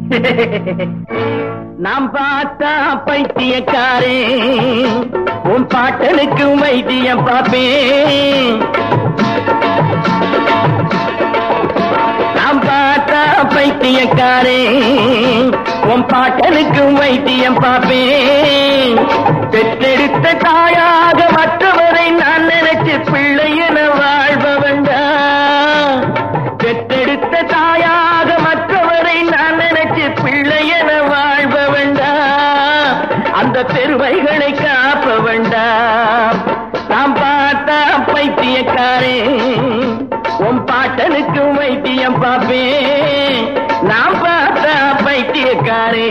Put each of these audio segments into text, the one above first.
நாம் பார்த்தா பைத்தியக்காரே, உன் பாட்டனுக்கு வைத்தியம் பாப்பேன். நாம் பார்த்தா பைத்தியக்காரே, உன் பாட்டனுக்கு வைத்தியம் பாப்பேன். பெற்றெடுத்த தாயாக மற்றவரை நான் நினைச்சு பிள்ளை என வாழ்பவண்டா. பெற்றெடுத்த தாயாக மற்றவரை நான் நினைச்சு பிள்ளை என வாழ்பவண்டா. அந்த பெருமைகளை காப்பவண்டா. நாம் பார்த்தா பைத்தியக்காரே, உன் பாட்டனுக்கு வைத்தியம் பாப்பேன். நாம் பார்த்தா பைத்தியக்காரே.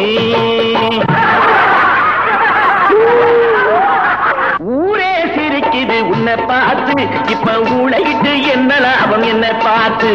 ஊரே சிரிக்குது உன்னை பார்த்து, இப்ப ஊழையிட்டு என்ன லாபம் என்ன பார்த்து.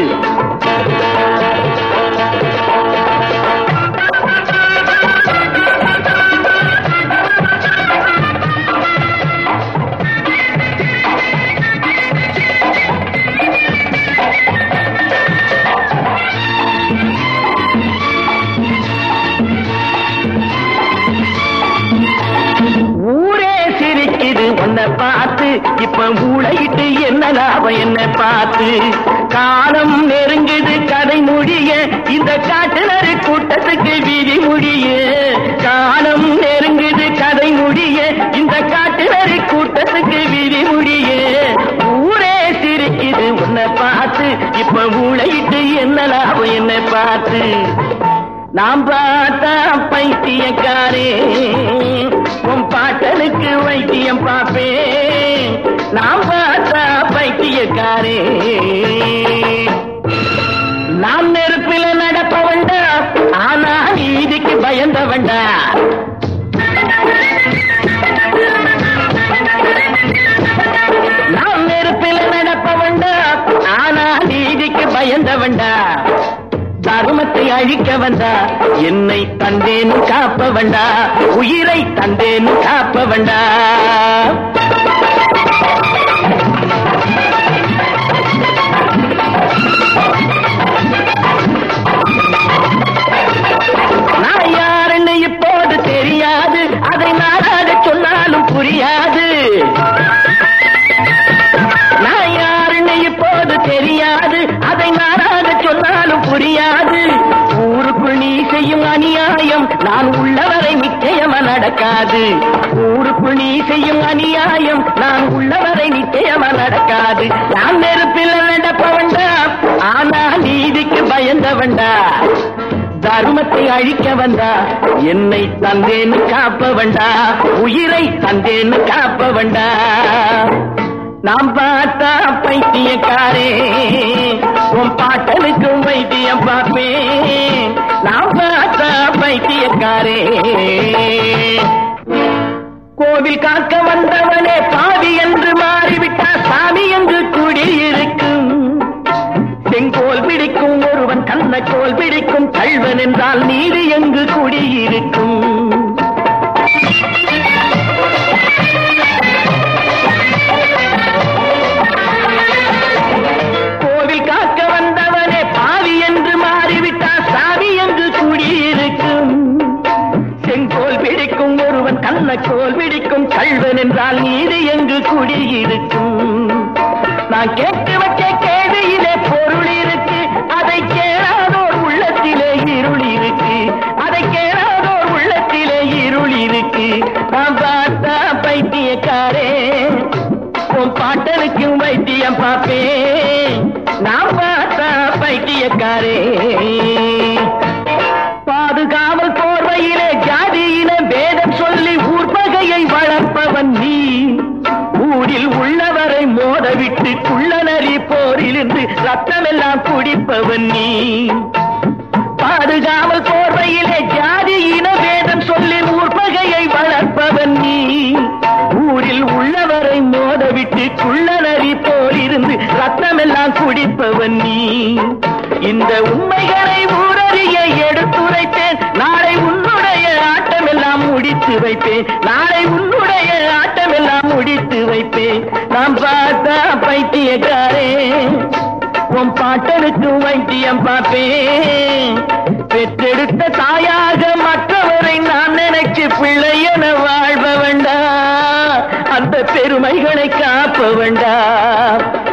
உன்னை பார்த்து இப்ப ஊழையிட்டு என்ன லாபம் என்ன பார்த்து. காலம் நெருங்குது கதை முடிய, இந்த காட்டுநரு கூட்டத்துக்கு விதி முடிய. காலம் நெருங்குது கதை முடிய, இந்த காட்டுநரு கூட்டத்துக்கு விதி முடிய. ஊரே சிரிக்குது உன்னை பார்த்து, இப்ப ஊழையிட்டு என்ன லாபம் என்ன பார்த்து. நாம் பார்த்தா பைத்தியக்காரே, உன் பாட்டனுக்கு வைத்தியம் பாப்பேன். நாம் பார்த்தா பைத்தியக்காரே. நாம் நெருப்பில நடப்பவண்டா, ஆனா நீதிக்கு பயந்தவண்டா. நாம் நெருப்பில நடப்பவண்டா, ஆனா நீதிக்கு பயந்தவண்டா. தர்மத்தை அழிக்க வந்தா, என்னை தந்தேன் காப்ப வண்டா. உயிரை தந்தேன் காப்ப வண்டா. நான் யாருன்னு இப்போது தெரியாது, அதை நானாக சொன்னாலும் புரியாது. நான் யாருன்னு இப்போது தெரியாது, அதை நானாக சொன்னாலும் புரியாது. ஊருக்குள் நீ செய்யும் அநியாயம் நான் உள்ளவரை நிச்சயமா நடக்காது. ஊருக்குள் நீ செய்யும் அநியாயம் நான் உள்ளவரை நிச்சயமா நடக்காது. நான் நெருப்பில் நடப்பவண்டா, ஆனா நீதிக்கு பயந்தவண்டா. தர்மத்தை அழிக்க வந்தா, என்னை தந்தேன்னு காப்ப வண்டா. உயிரை தந்தேன்னு காப்ப வண்டா. நாம் பார்த்தா பைத்தியக்காரே, உன் பாட்டனுக்கு வைத்தியம் பாப்பேன். நாம் பார்த்தா பைத்தியக்காரே. கோவில் காக்க வந்தவனே பாவி என்று மாறிவிட்டா, சாமி என்று குடியிருக்கும். செங்கோல் பிடிக்கும் ஒருவன் கண்ணக்கோல் பிடிக்கும், கள்வன் என்றால் நீதி எங்கு குடியிருக்கும். கோவில் காக்க வந்தவனே பாவி என்று மாறிவிட்டா, சாமி என்று குடியிருக்கும். செங்கோல் பிடிக்கும் ஒருவன் கண்ணக்கோல் பிடிக்கும், கள்வன் என்றால் நீதி எங்கு குடியிருக்கும். நான் கேட்டு வச்ச கேள்வியிலே பொருள் இருக்கு, அதை கேளாதோர் உள்ளத்திலே இருள் இருக்கு. அதை கேளாதோர் உள்ளத்திலே இருள் இருக்கு. நான் பார்த்தா பைத்தியக்காரே, உன் பாட்டனுக்கு வைத்தியம் பாப்பேன். நான் பார்த்தா பைத்தியக்காரே. பாதுகாவல் போர்வையிலே ஜாதியின பேதம் சொல்லி ஊர்பகையை வளர்ப்பவன் நீ. ஊரில் உள்ளவரை மோதவிட்டு குள்ளநரி போரிலிருந்து ரத்தமெல்லாம் குடிப்பவன் நீ. பாதுகாவல் போர்வையிலே ஜாதியின பேதம் சொல்லி ஊர்பகையை வளர்ப்பவன் நீ. ஊரில் உள்ளவரை மோதவிட்டு குள்ளநரி போரிலிருந்து ரத்தமெல்லாம் குடிப்பவன் நீ. இந்த உண்மைகளை ஊரறிய எடுத்துரைப்பேன். நாளை உன்னுடைய ஆட்டமெல்லாம் முடித்து வைப்பேன். நாளை உன்னுடைய ஆட்டமெல்லாம் முடித்து வைப்பேன். நாம் பார்த்தா பைத்தியக்காரே, உன் பாட்டனுக்கு வைத்தியம் பார்ப்பேன். பெற்றெடுத்த உரிமைகளை காப்ப வேண்டாம்.